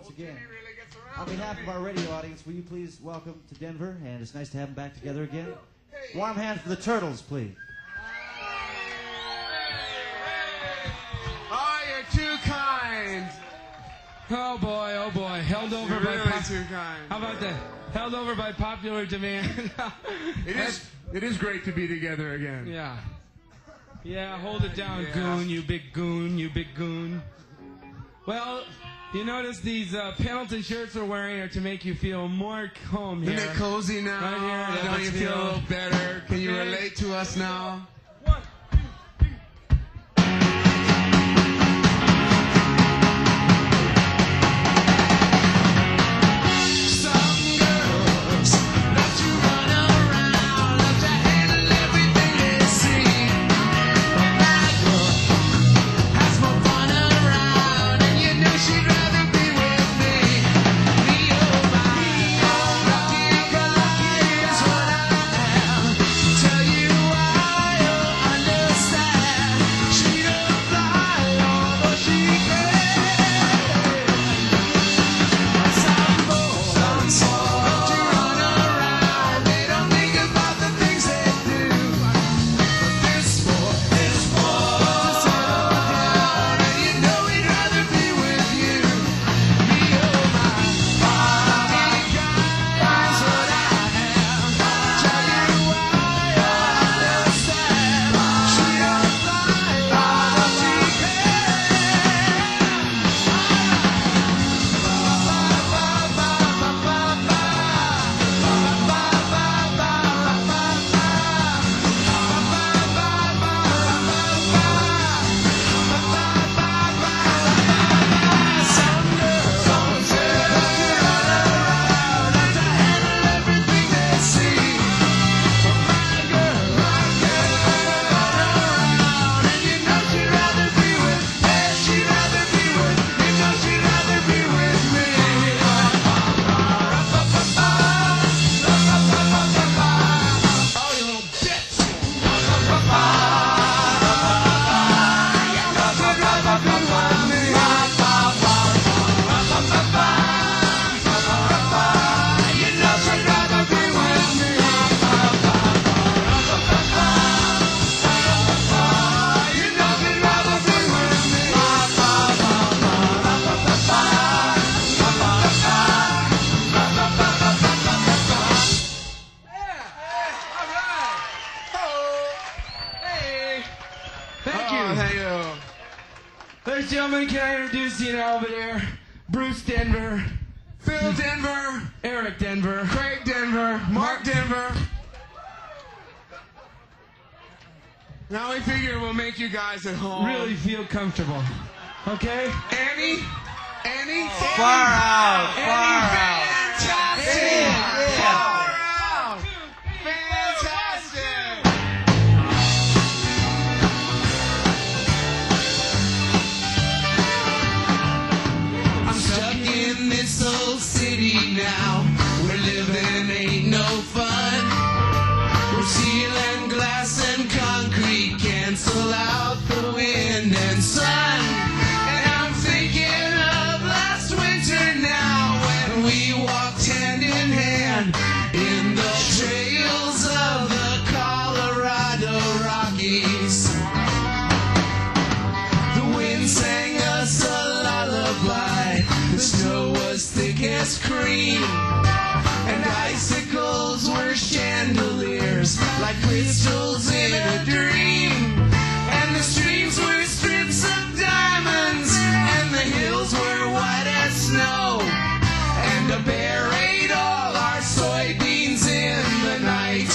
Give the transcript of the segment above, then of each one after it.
once again. On behalf of our radio audience, will you please welcome to Denver, and it's nice to have them back together again. Warm hands for the Turtles, please. Oh, you're too kind. Oh boy, held over You're by really too kind. How about that? Held over by popular demand. It is great to be together again. Yeah. Yeah, hold it down, Yeah. goon, you big goon, you big goon. Well, you notice these Pendleton shirts we're wearing are to make you feel more home here. Isn't it cozy now? Right here, Don't you feel a little better? Can you Okay. relate to us now? Ladies and gentlemen, can I introduce you now over there? Bruce Denver, Phil Denver, Eric Denver, Craig Denver, Mark Denver. Now we figure we'll make you guys at home. really feel comfortable. Okay? Annie? Far out, far out. Fantastic! Yeah. Far out! Fantastic! I'm stuck in this old city now, where living ain't no fun. Where steel and glass and concrete cancel out the wind and sun. And I'm thinking of last winter now, when we walked hand in hand in the trails of the Colorado Rockies. The wind sang us a lullaby, the snow was thick as cream, and icicles were chandeliers like crystals in a dream. And the streams were strips of diamonds, and the hills were white as snow. And a bear ate all our soybeans in the night.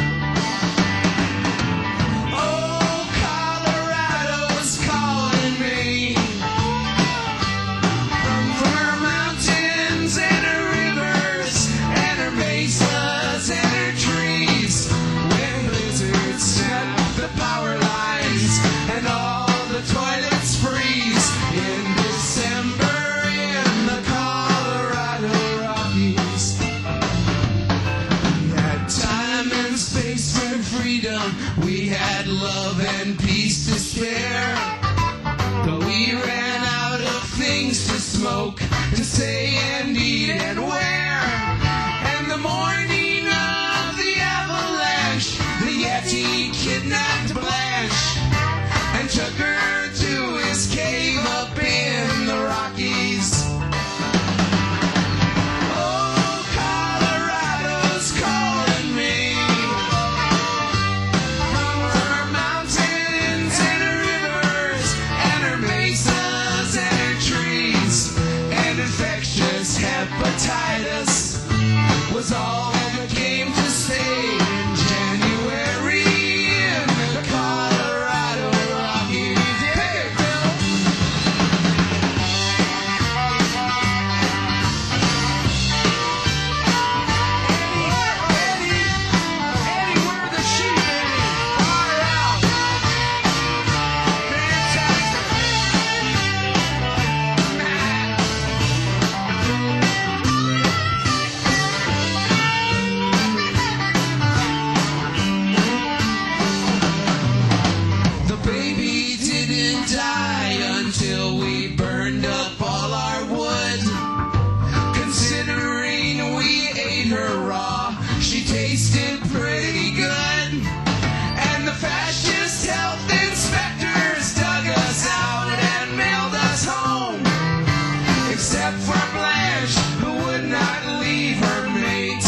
Oh, Colorado's calling me from her mountains and her rivers. to say and eat and wear. And the morning of the avalanche, the Yeti kidnapped Blanche and took her to his cave up in the Rockies. Oh, Colorado's calling me from her mountains and her rivers and her mesas and her trees. And infectious hepatitis was all that came to stay in January in the Colorado Rockies. Pick it, Bill. Eddie, where are the sheep, Eddie? Far out. Fantastic. The baby didn't die until we burned up all our wood. Considering we ate her raw, she tasted pretty good. And the fascist health inspectors dug us out and mailed us home. Except for Blanche, who would not leave her mate.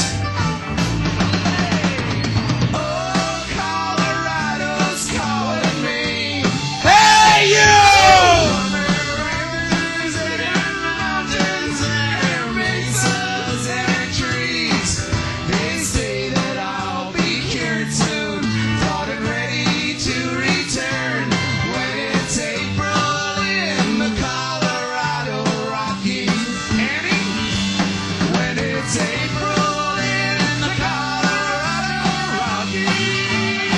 Oh, Colorado's calling me. Hey, you! Rivers and her mountains and her mesas and her trees. They say that I'll be cured soon, thought and ready to return when it's April in the Colorado Rockies. Annie? When it's April in the Colorado Rockies.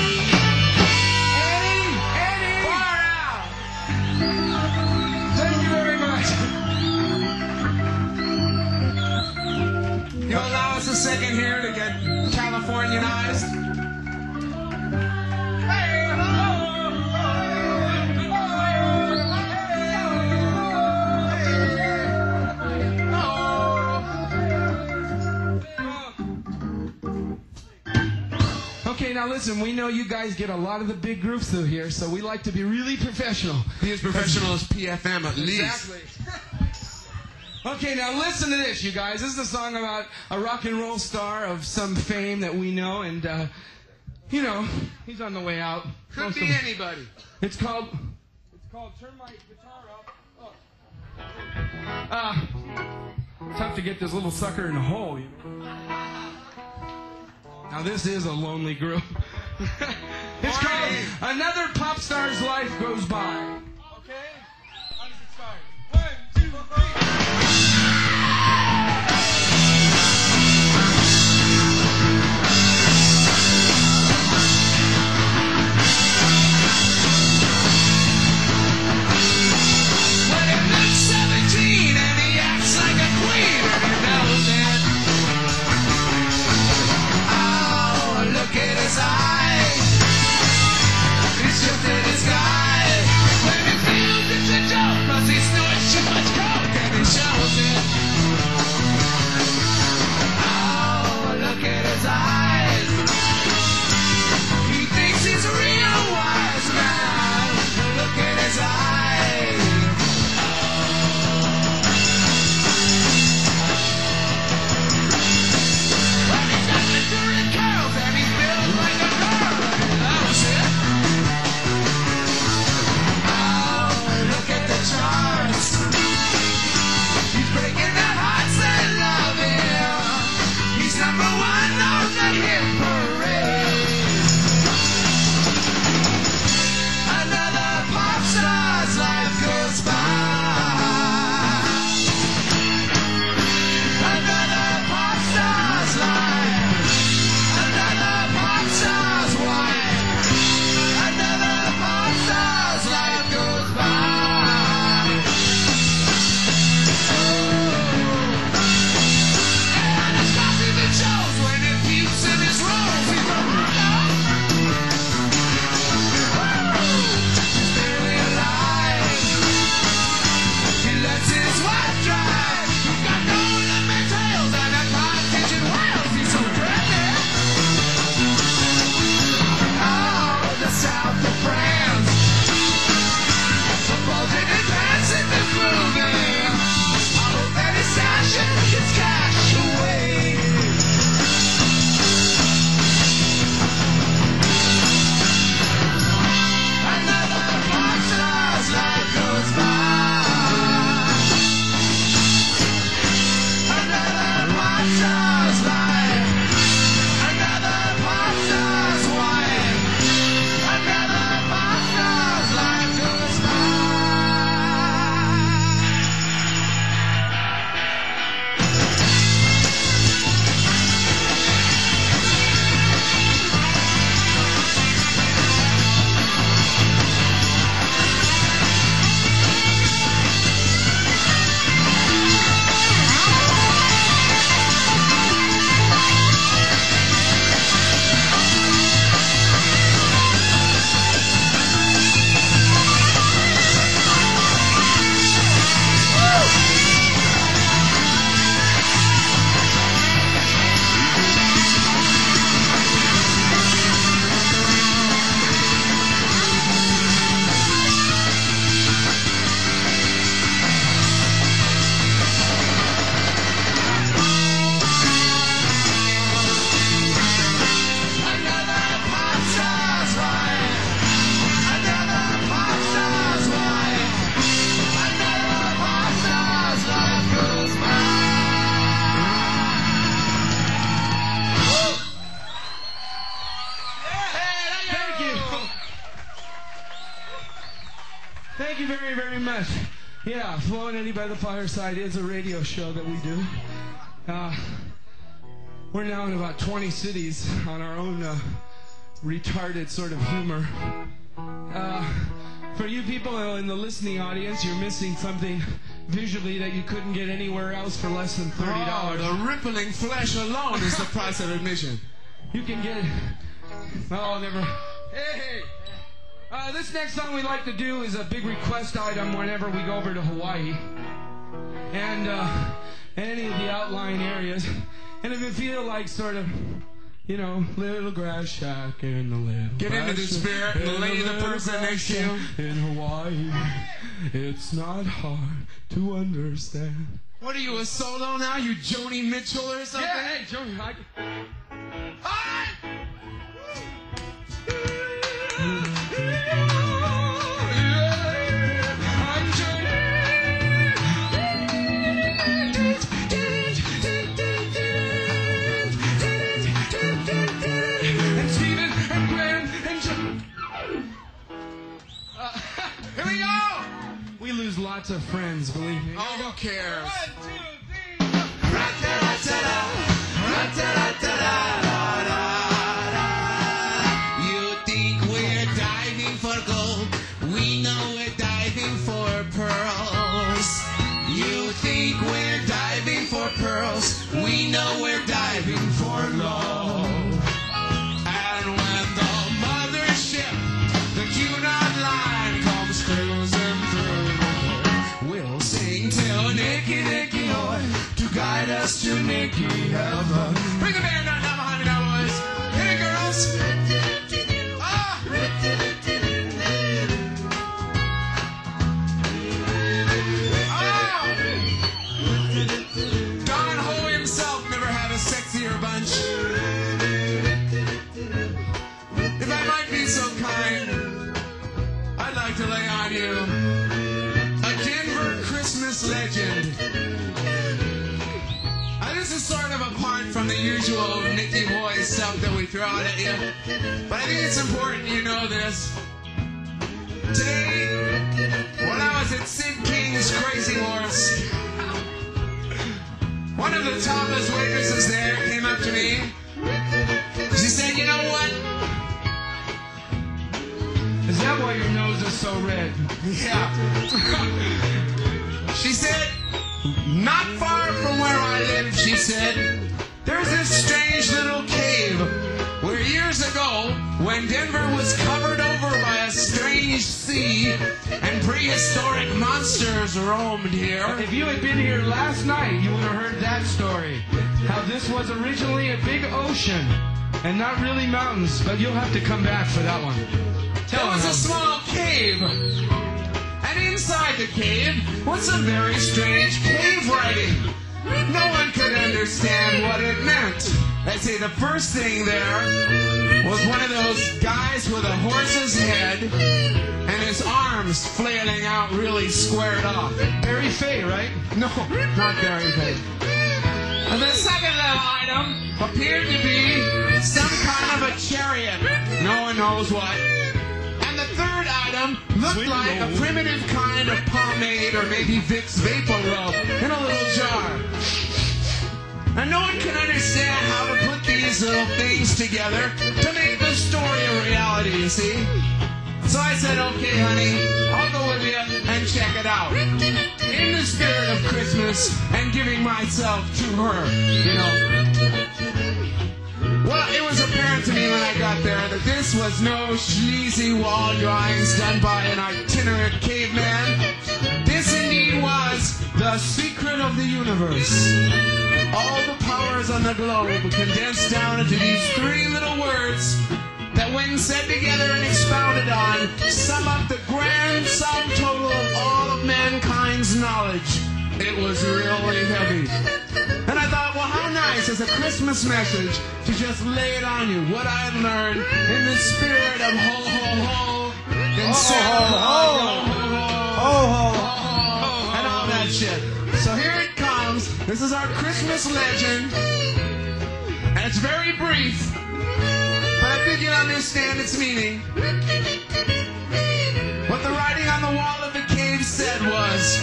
Eddie, far out. Thank you very much. You'll allow us a second here to get Californianized. Hey, Okay, now listen, we know you guys get a lot of the big groups through here, so we like to be really professional. Be as professional as PFM at least. Exactly. Okay, now listen to this, you guys. This is a song about a rock and roll star of some fame that we know, and, you know, he's on the way out. Could Most be of- anybody. It's called Turn My Guitar Up. Oh. Tough to get this little sucker in a hole, you know. Now this is a lonely group. It's called Another Pop Star's Life Goes By. Okay? How does it start? 1, 2, 3. When he looks 17 and he acts like a queen and he knows it. Oh, look at his eyes. He's just in his guy. When Yeah, Flo and Eddie by the Fireside is a radio show that we do. We're now in about 20 cities on our own retarded sort of humor. For you people in the listening audience, you're missing something visually that you couldn't get anywhere else for less than $30. Oh, the rippling flesh alone is the price of admission. You can get... Oh, never... Hey! This next song we like to do is a big request item whenever we go over to Hawaii. And any of the outlying areas. And if you feel like sort of... You know, little grass shack in the little Get into the spirit and lay the person next to you. In Hawaii, it's not hard to understand. What are you, a solo now? You Joni Mitchell or something? Yeah, hey, Joni. Hi! I'm Joni. And Steven and Glenn and John. Here we go! We lose lots of friends, believe me. Oh, who cares? 1, 2, 3. You think we're diving for gold? We know we're diving for pearls. You think we're diving for pearls? We know we're diving for love. And when the mothership, the Cunard line, comes cruising through, we'll sing till Nicky Nicky Hoy to guide us to Nicky Heaven. Bring the band down behind me now, boys. Hit it, girls. Ah! Oh! Don Ho himself never had a sexier bunch. If I might be so kind, I'd like to lay on you a Denver Christmas legend. This is sort of apart from the usual Nicky Hoy stuff that we throw out at you, but I think it's important you know this. Today, when I was at Sid King's Crazy Horse, one of the topless waitresses there came up to me. She said, "You know what? Is that why your nose is so red?" Yeah." She said, "Not far from where I live," she said, "there's this strange little cave where years ago, when Denver was covered over by a strange sea and prehistoric monsters roamed here." If you had been here last night, you would have heard that story. How this was originally a big ocean and not really mountains, but you'll have to come back for that one. There was a small cave. And inside the cave was some very strange cave writing. No one could understand what it meant. I'd say the first thing there was one of those guys with a horse's head and his arms flailing out really squared off. Barry Fay, right? No, not Barry Fay. And the second little item appeared to be some kind of a chariot. No one knows what. The third item looked like a primitive kind of pomade or maybe Vicks Vapor Rub in a little jar. And no one can understand how to put these little things together to make the story a reality, you see. So I said, "Okay, honey, I'll go with you and check it out." In the spirit of Christmas and giving myself to her, you know. Well, it was apparent to me when I got there that this was no sleazy wall drawings done by an itinerant caveman. This indeed was the secret of the universe. All the powers on the globe condensed down into these three little words that, when said together and expounded on, sum up the grand sum total of all of mankind's knowledge. It was really heavy. And I thought, well, how nice as a Christmas message to just lay it on you, what I had learned in the spirit of ho, ho, ho, and Santa Claus, ho, ho, ho, and all that shit. So here it comes. This is our Christmas legend, and it's very brief, but I think you'll understand its meaning. What the writing on the wall of the cave said was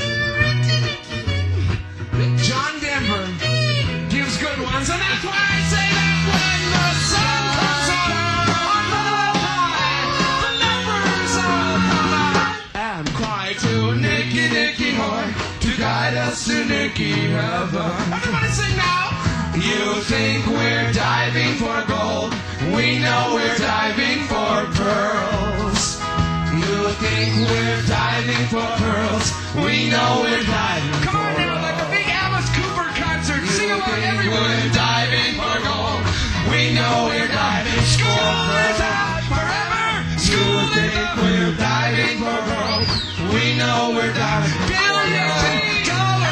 that John Denver gives good ones, and that's why I say that when the sun comes out on the high, the numbers all come out and cry to Nicky, Nicky Boy to guide us to Nicky Heaven. Everybody sing now. You think we're diving for gold, we know we're diving for pearls. You think we're diving for pearls, we know we're diving for gold. Come on now, like a big Alice Cooper concert. Sing along, everyone. We're diving for gold, we know we're diving for pearls. Out forever. You think we're diving for gold, we know we're diving for $1,000,000,000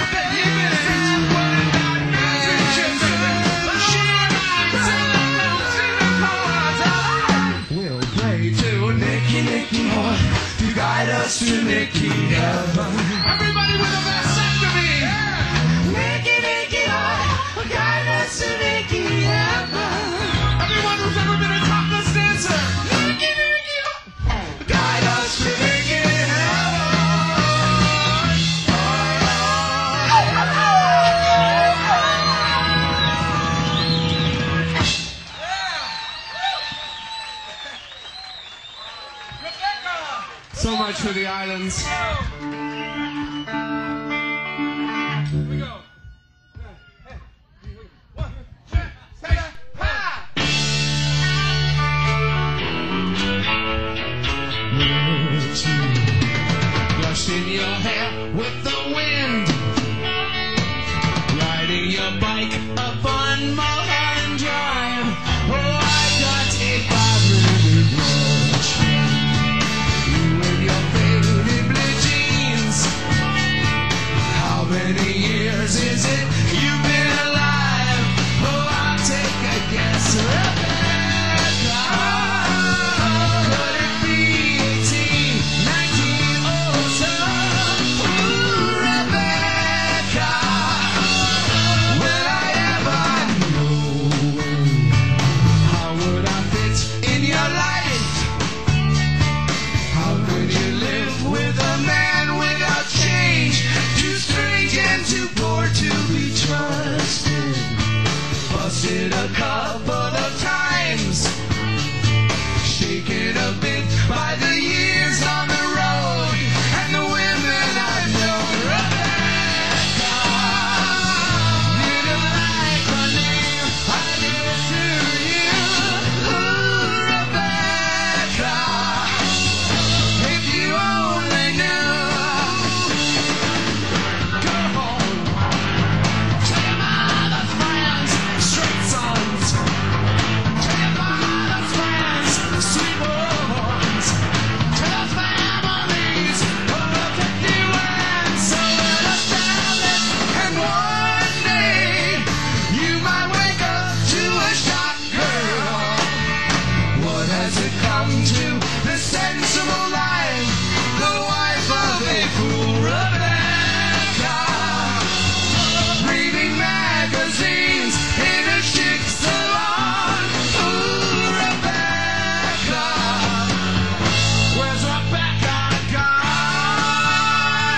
Nicky Boy to guide us to Nicky Heaven. Everybody with a vasectomy. Nicky, Nicky Boy, guide us to Nicky Heaven. Everyone who's ever been a topless dancer. Nicky, Nicky Boy, guide us to Nicky Heaven. So much for the islands. Here we go. One, two, three, ha! Brushing your hair with the wind, riding your bike up on Mulholland Drive. Oh, I got a 5-minute lunch. Your faded blue jeans. How many years is it you've been alive? Oh, I'll take a guess. Rebecca. Could it be 18, 19 or so? Ooh, Rebecca. Will I ever know? How would I fit in your life? How could you live with a man without change? Too strange and too poor to be trusted. Busted a couple of times, shaken a bit by the years on the road and the women I've known. Rebecca, didn't like my name, I did to you. Ooh, Rebecca. If you only knew. Come on. Tell your mother's friends, straight sons. Tell your mother's friends, sweet ones. Tell those families who look at you and so understand. And one day you might wake up to a shot girl. What has it come to? The sensible life, the wife of a fool, Rebecca. Reading magazines in a chic salon. Ooh, Rebecca. Where's Rebecca gone?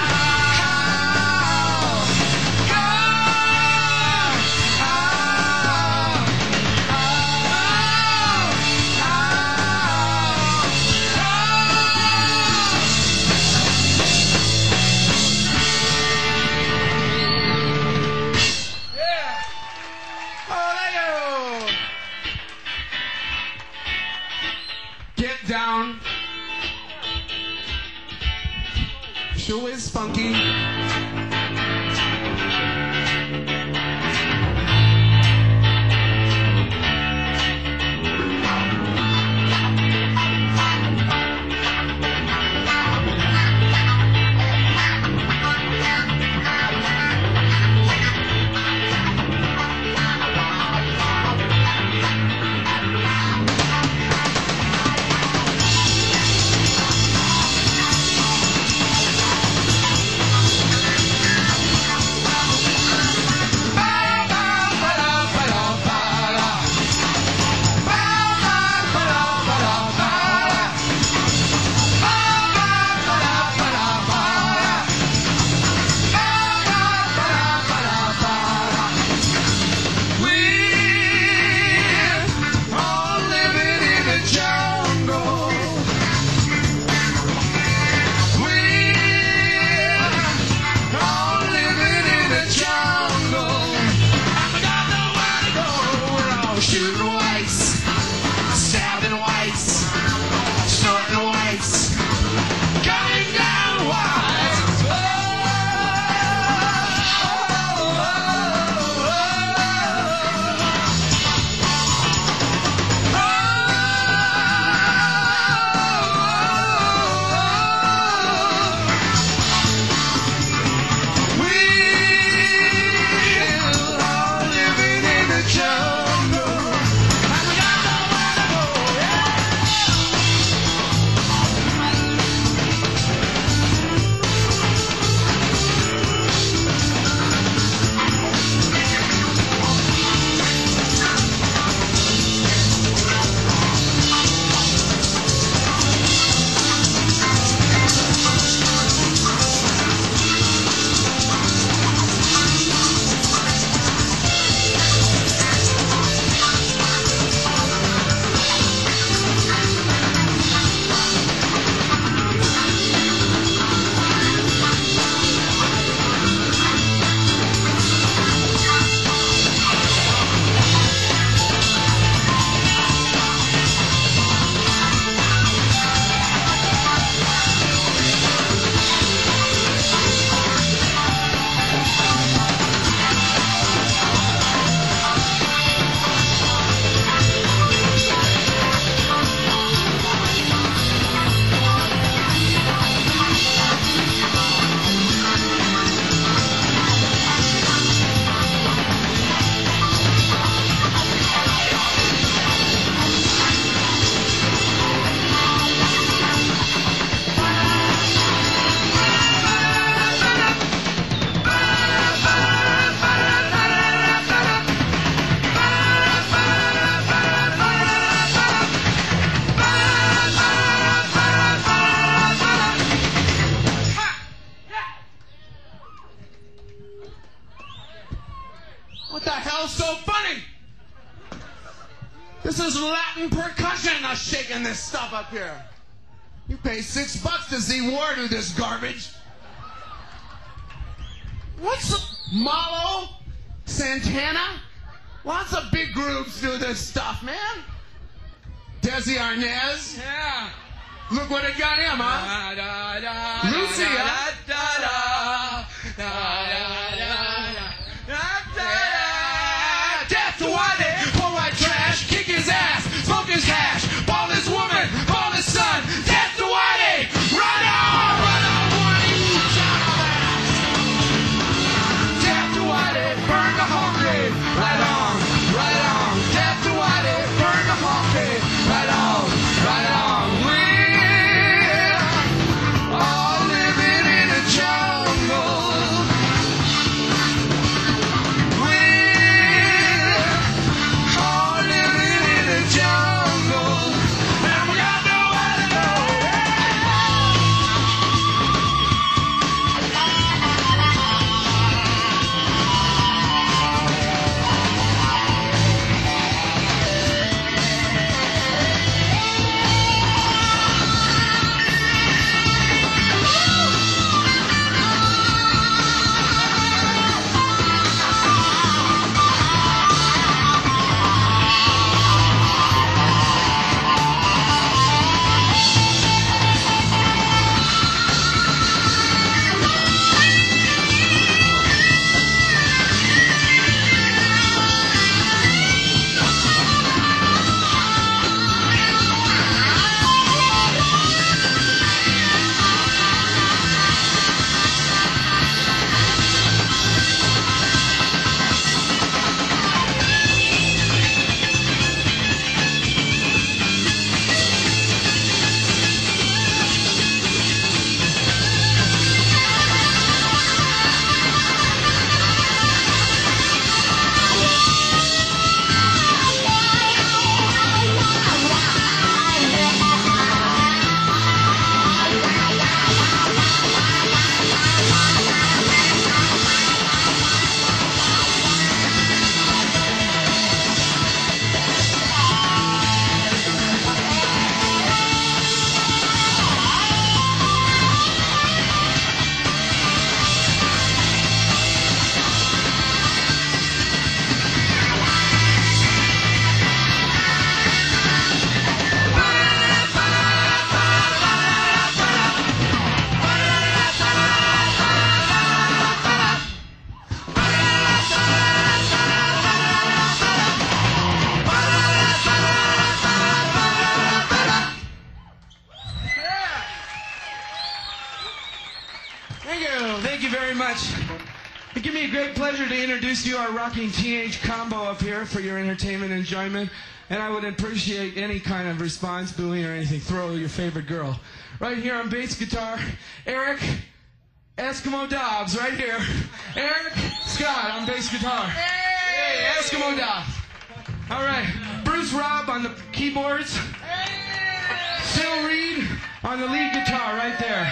Get down. Show is funky. What the hell's so funny? This is Latin percussion that's shaking this stuff up here. You pay $6 to see War do this garbage. What's Malo? Santana? Lots of big groups do this stuff, man. Desi Arnaz? Yeah. Look what it got him, huh? Death to Whitey, pull white trash, kick his ass, smoke his hash, ball his woman, ball his son. Death to Whitey, run on, Whitey, shout out ass. Death to Whitey, burn the whole grave, right on, right on. Death to Whitey, burn the whole grave, right on, right on. We're all living in a jungle. Thank you very much. It gives me a great pleasure to introduce you our rocking teenage combo up here for your entertainment and enjoyment. And I would appreciate any kind of response, booing or anything. Throw your favorite girl. Right here on bass guitar, Eric Eskimo Dobbs, right here. Eric Scott on bass guitar. Hey, Eskimo Dobbs. All right, Bruce Robb on the keyboards. Phil Reed on the lead guitar, right there.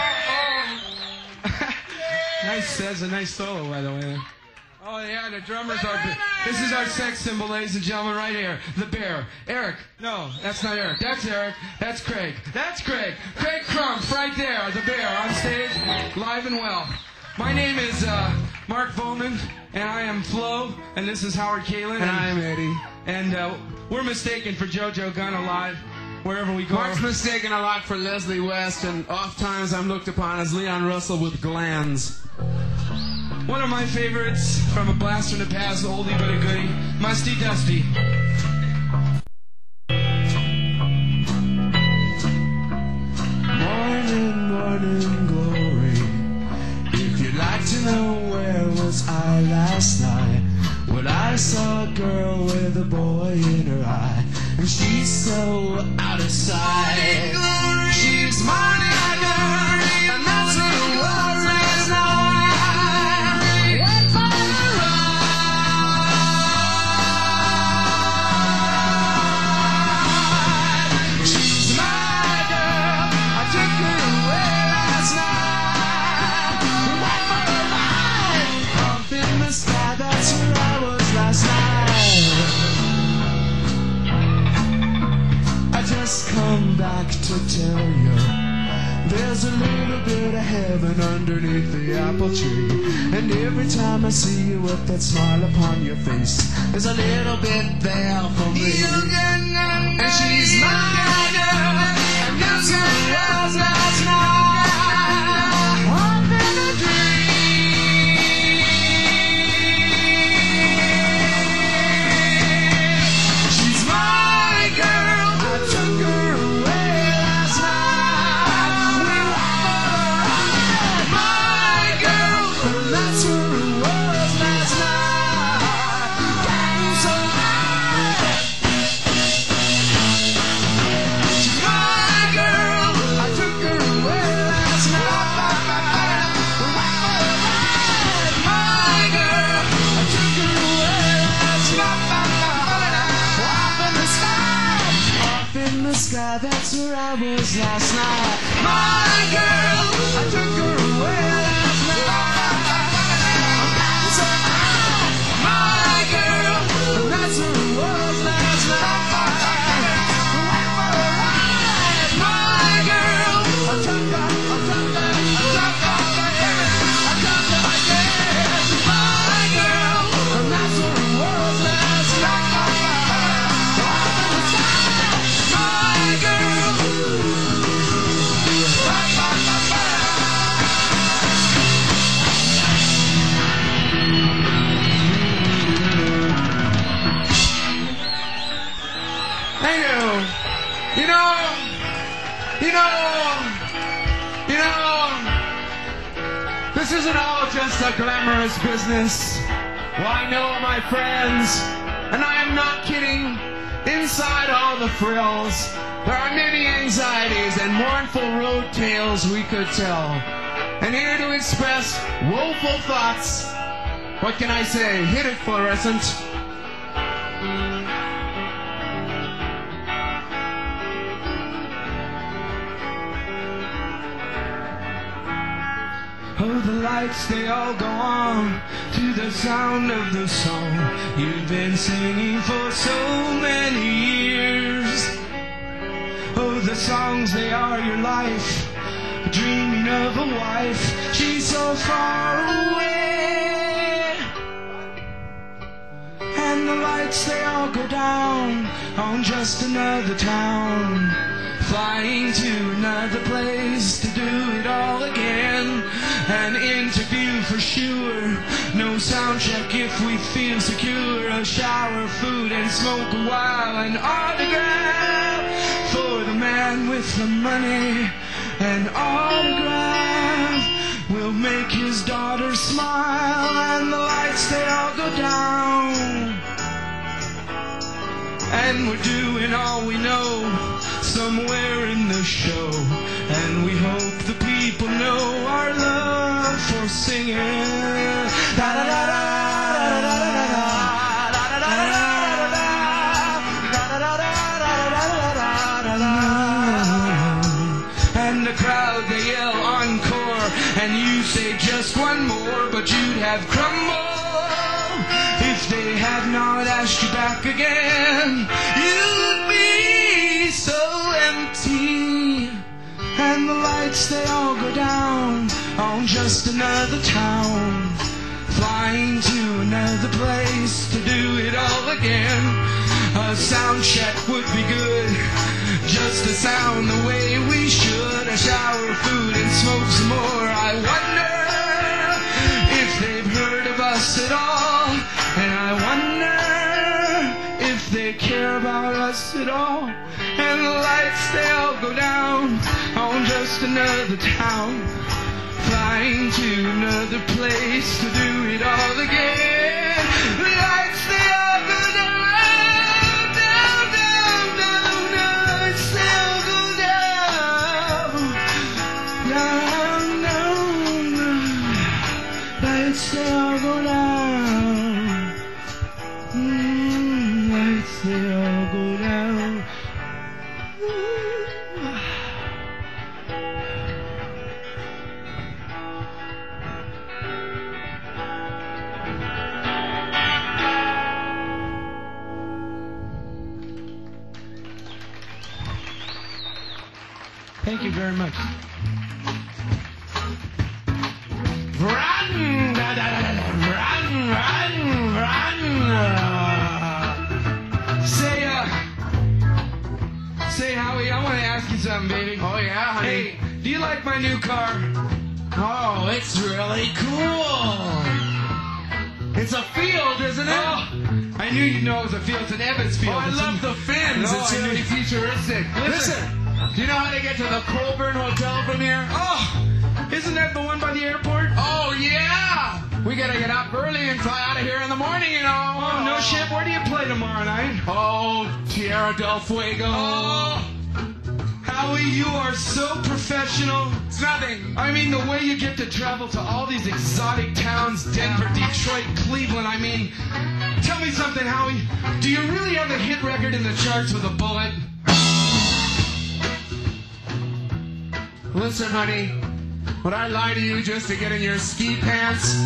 Nice, that's a nice solo, by the way. Oh yeah, the drummers are. This is our sex symbol, ladies and gentlemen, right here. The Bear. Eric. No, that's not Eric. That's Eric. That's Craig. That's Craig. Craig Crump, right there. The Bear on stage, live and well. My name is Mark Bowman, and I am Flo, and this is Howard Kalin. And I am Eddie. And we're mistaken for JoJo Gunn alive, wherever we go. Mark's mistaken a lot for Leslie West, and oft times I'm looked upon as Leon Russell with glands. One of my favorites from a blast from the past, oldie but a goodie, Musty Dusty. Morning, morning glory. If you'd like to know where was I last night, well, I saw a girl with a boy in her eye, and she's so out of sight. She's morning glory, and that's what it was last night. Went for a ride. She's my girl, I took her away last night. Went for a ride. Up in the sky, that's where I was last to tell you. There's a little bit of heaven underneath the apple tree. And every time I see you with that smile upon your face, there's a little bit there for me. And she's my girl, and that's who it was last night. Up in a dream. She's my girl, I took her away last night. We were my girl, and that's who it was last night. Getting so high. She's my girl, I took her away last night. My girl, I took her away last night. Off in the sky, off in the sky, that's where I was last night. My girl, I took her away last night. So my girl, and that's where it was last night. My girl, I took her, I took her, I took her, I took her again. My girl, and that's where it was last night. Off in the sky, my girl. Thank you. This isn't all just a glamorous business. Well, I know my friends, and I am not kidding. Inside all the frills, there are many anxieties and mournful road tales we could tell. And here to express woeful thoughts, what can I say? Hit it, fluorescent. Oh, the lights, they all go on to the sound of the song you've been singing for so many years. Oh, the songs, they are your life, dreaming of a wife, she's so far away. And the lights, they all go down on just another town, flying to another place to do it all again. An interview for sure, no sound check if we feel secure. A shower, food and smoke a while, an autograph for the man with the money. An autograph will make his daughter smile. And the lights, they all go down, and we're doing all we know somewhere in the show. And we hope the people know our love for singing. And the crowd, they yell encore, and you say just one more, but you'd have crumbled if they had not asked you back again. You'd be so empty. And the lights, they all go down on just another town, flying to another place to do it all again. A sound check would be good, just to sound the way we should. A shower of food and smoke some more. I wonder if they've heard of us at all, and I wonder if they care about us at all. And the lights, they all go down on just another town, flying to another place to do it all again. The lights, they all go down, down, down, down. The lights, they all go down, down, down, down. Lights, they all go down. Lights, they all go down. Thank you very much. Run, da, da, da, da, run, run, run. Say, Howie, I want to ask you something, baby. Oh, yeah, honey. Hey, do you like my new car? Oh, it's really cool. It's a field, isn't it? Oh, I knew you'd know it was a field. It's an Evans field. Oh, I love the fins. No, It's I really knew- futuristic. Listen, do you know how to get to the Colburn Hotel from here? Oh, isn't that the one by the airport? Oh, yeah. We gotta get up early and fly out of here in the morning, you know. Oh, no shit. Where do you play tomorrow night? Oh, Tierra del Fuego. Oh, Howie, you are so professional. It's nothing. I mean, the way you get to travel to all these exotic towns, Denver, Detroit, Cleveland, I mean, tell me something, Howie. Do you really have a hit record in the charts with a bullet? Listen, honey, would I lie to you just to get in your ski pants?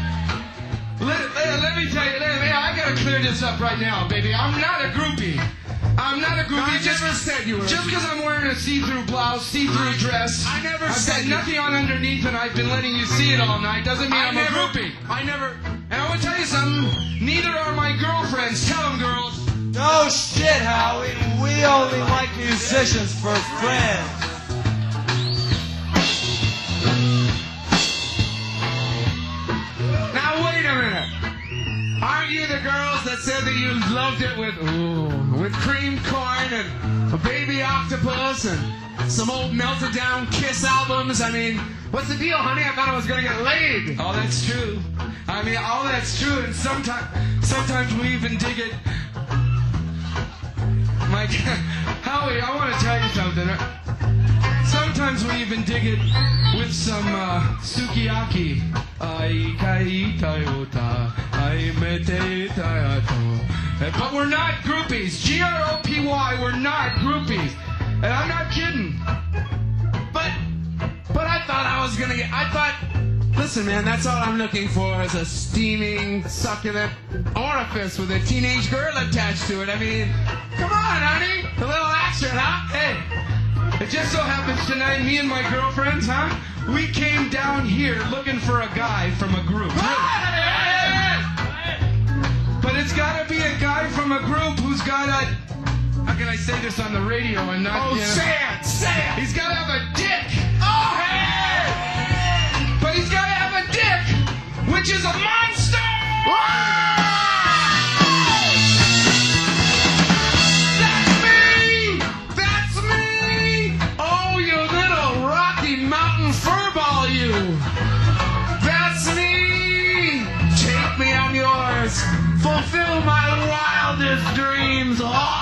Let me tell you, I gotta clear this up right now, baby. I'm not a groupie. I'm not a groupie. I never said you were. Just because I'm wearing a see-through blouse, see-through dress. I never I've said got you- nothing on underneath and I've been letting you see it all night. Doesn't mean I'm a groupie. I never. And I want to tell you something. Neither are my girlfriends. Tell them, girls. No shit, Howie. We only like musicians for friends. Now wait a minute. Aren't you the girls that said that you loved it with cream corn and a baby octopus and some old melted down Kiss albums? I mean, what's the deal, honey? I thought I was gonna get laid. Oh, that's true. I mean, all that's true, and sometimes we even dig it. Mike, Howie, I want to tell you something. Sometimes we even dig it with some sukiyaki. But we're not groupies. G-R-O-P-Y, we're not groupies. And I'm not kidding. But I thought I was gonna get. Listen, man, that's all I'm looking for is a steaming, succulent orifice with a teenage girl attached to it. I mean, come on, honey. A little action, huh? Hey, it just so happens tonight, me and my girlfriends, we came down here looking for a guy from a group. But it's got to be a guy from a group who's got a... How can I say this on the radio and not... Oh, say it! He's got to have a dick. Oh, hey! But he's got to have a dick, which is a monster! That's me! Oh, you little Rocky Mountain furball, you! That's me! Take me, I'm yours! Fulfill my wildest dreams!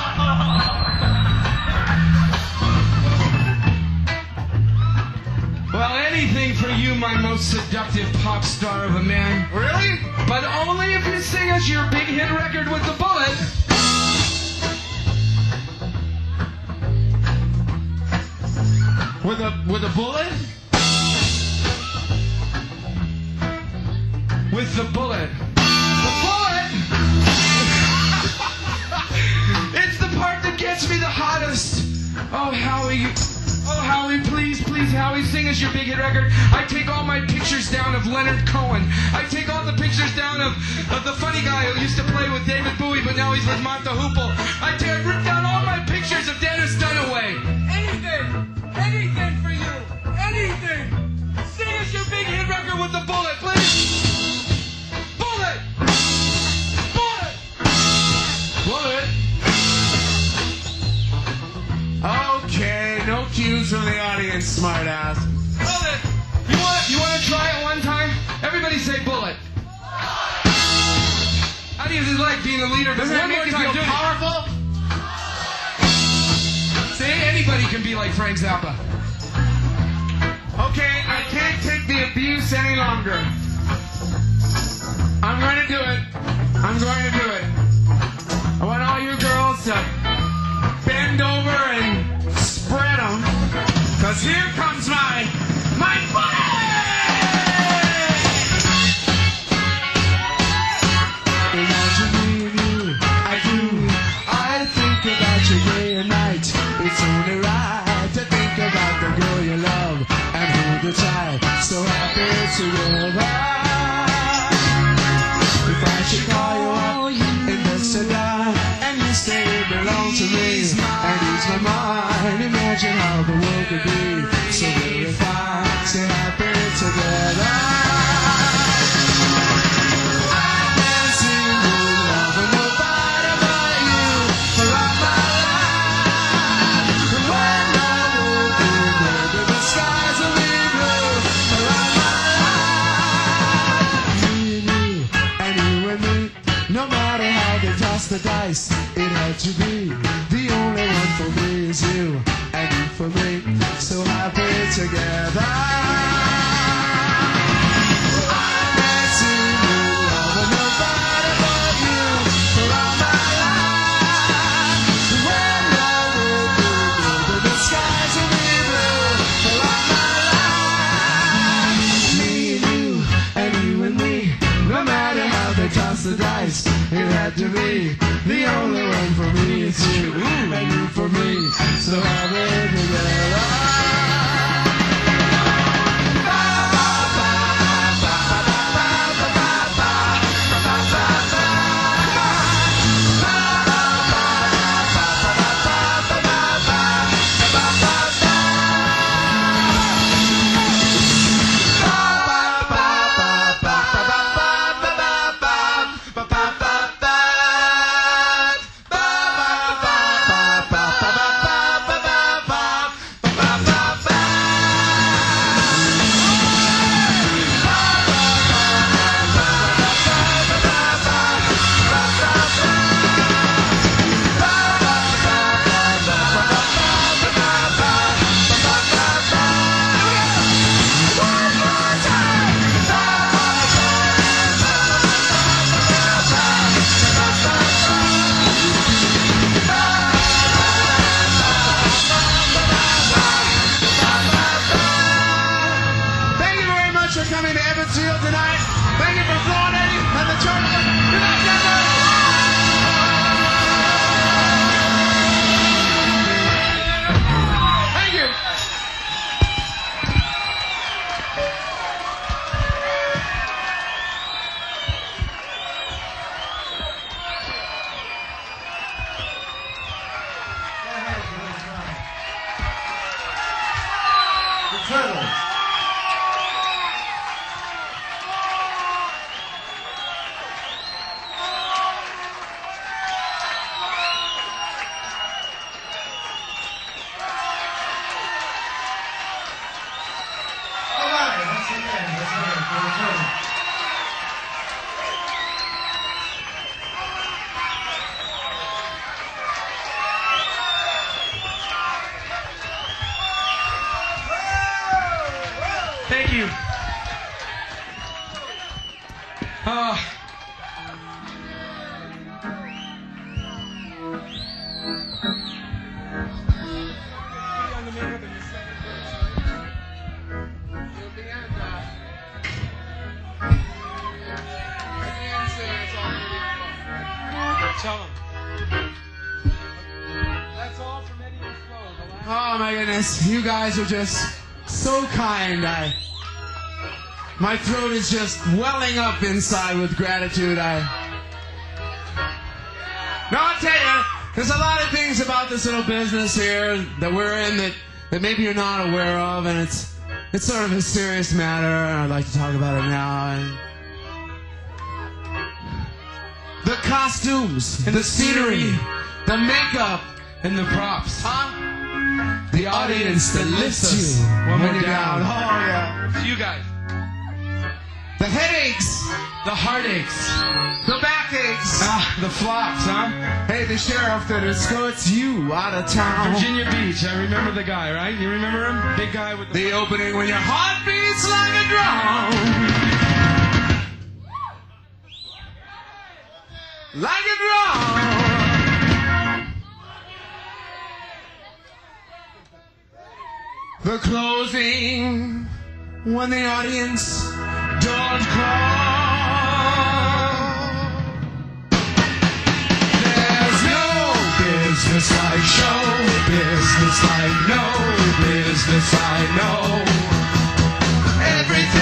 Well, anything for you, my most seductive pop star of a man. Really? But only if you sing us your big hit record with the bullet. With a bullet? With the bullet. The bullet! It's the part that gets me the hottest. Oh, Howie. Oh, Howie, please, Howie, sing us your big hit record. I take all my pictures down of Leonard Cohen. I take all the pictures down of the funny guy who used to play with David Bowie, but now he's with Martha Hoople. I rip down all my pictures of Dennis Dunaway. Anything for you. Anything. Sing us your big hit record with the bullet, please. Bullet. Bullet. Bullet? Okay, no cues from the audience, smartass. Bullet. You want to try it one time? Everybody say bullet. How do you like being a leader? But Doesn't one that more make you time, feel do it. powerful? Say anybody can be like Frank Zappa. Okay, I can't take the abuse any longer. I'm going to do it. I'm going to do it. I want all you girls to bend over and spread them. Because here comes my bullet! Imagine me and you, I do. I think about you day and night. It's only right to think about the so happy together. If I should call you up, invest a dime, and you say it belongs to me, and ease my mind, imagine how the world could be so very fine, so happy together. I've never seen you loving nobody but you for all my life. And when the world will maybe the skies will be blue for all my life. Me and you and me, no matter how they toss the dice, it had to be. The only one for me is you, and you for me, so happy together. I've never seen you loving nobody but you for all my life. When the world will maybe the skies will be blue for all my life. Me and me, no matter how they toss the dice, it had to be. The only one for me is you, and you for me, so happy together. Coming to Evansville tonight. Thank you for Florida and the church. Good night, Denver. Thank you. The Turtles. Thank you. Tell them. That's all from Eddie and Flo. Oh my goodness, you guys are just so kind. My throat is just welling up inside with gratitude. No, I'll tell you, there's a lot of things about this little business here that we're in that maybe you're not aware of, and it's sort of a serious matter, and I'd like to talk about it now. And the costumes, and the scenery, the makeup, And the props. the audience that lifts you when you're down. Oh yeah. It's you guys. The headaches, The heartaches. the backaches. The flops, huh? Hey, the sheriff that escorts you out of town. Virginia Beach. I remember the guy, right? You remember him? Big guy with The opening when your heart beats like a drum. Like a drum. The closing when the audience don't call. There's no business like show business like no business I know. Everything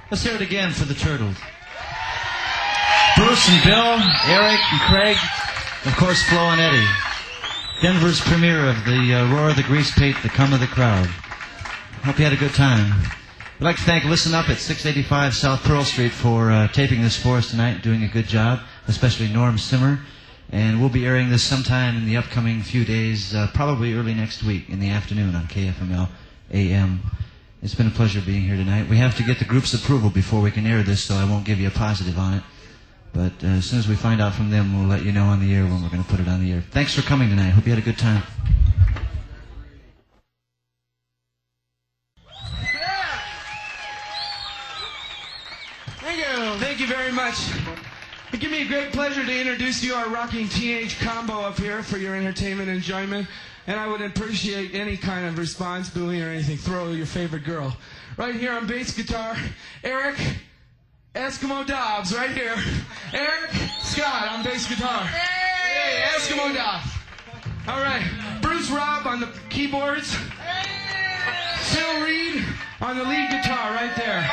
Let's hear it again for the Turtles. Bruce and Bill, Eric and Craig, of course Flo and Eddie. Denver's premiere of the Roar of the Grease Paint, The Come of the Crowd. Hope you had a good time. I'd like to thank Listen Up at 685 South Pearl Street for taping this for us tonight, doing a good job, especially Norm Simmer. And we'll be airing this sometime in the upcoming few days, probably early next week in the afternoon on KFML AM. It's been a pleasure being here tonight. We have to get the group's approval before we can air this, so I won't give you a positive on it. But as soon as we find out from them, we'll let you know on the air when we're going to put it on the air. Thanks for coming tonight. Hope you had a good time. Thank you very much. It gives me a great pleasure to introduce you, our rocking teenage combo up here for your entertainment and enjoyment. And I would appreciate any kind of response, booing or anything. Throw your favorite girl. Right here on bass guitar, Eric Eskimo Dobbs, right here. Eric Scott on bass guitar. Hey, Eskimo Dobbs. All right, Bruce Robb on the keyboards. Phil Reed on the lead guitar, right there.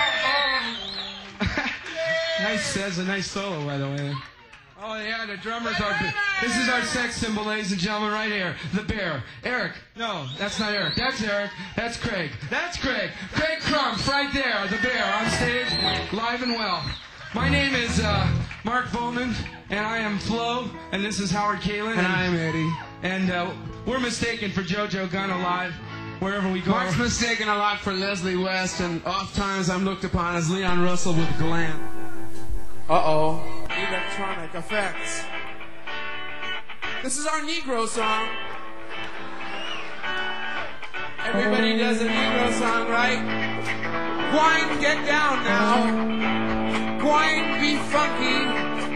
Nice, that's a nice solo, by the way. Oh yeah, the drummers are. This is our sex symbol, ladies and gentlemen, right here. The Bear. Eric. No, that's not Eric. That's Eric. That's Craig. That's Craig. Craig Crump, right there. The Bear on stage, live and well. My name is Mark Bowman, and I am Flo, and this is Howard Kalin. And I'm Eddie. And we're mistaken for JoJo Gunn alive. Wherever we go. Mark's mistaken a lot for Leslie West, and oft times I'm looked upon as Leon Russell with glam. Uh-oh. Electronic effects. This is our Negro song. Everybody does a Negro song, right? Gwine, get down now. Gwine, be funky.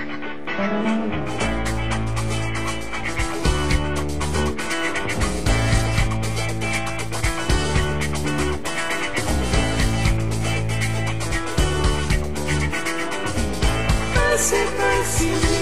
Mercy, mercy me.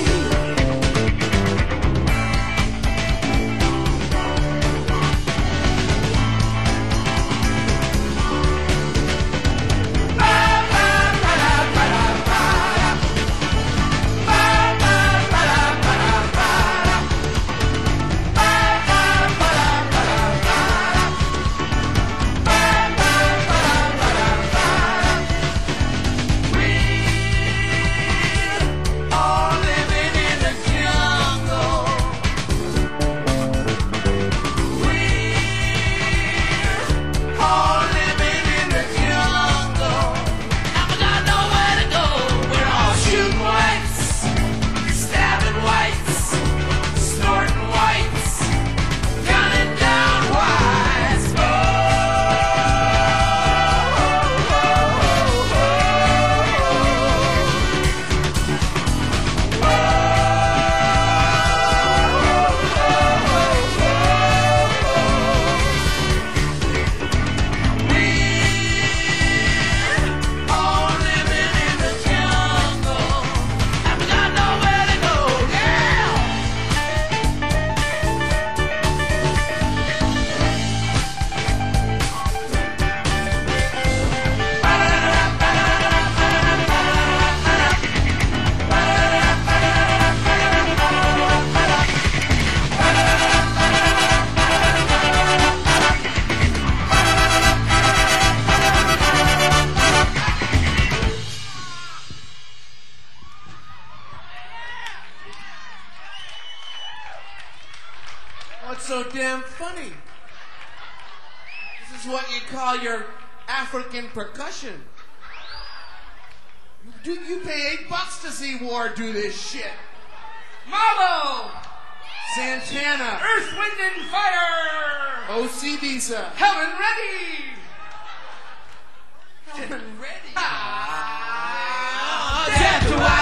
What's so damn funny? This is what you call your African percussion. You pay $8 to see War do this shit. Marlo! Santana. Earth, Wind, and Fire! O.C. Visa. Helen Reddy! Helen Reddy. Death to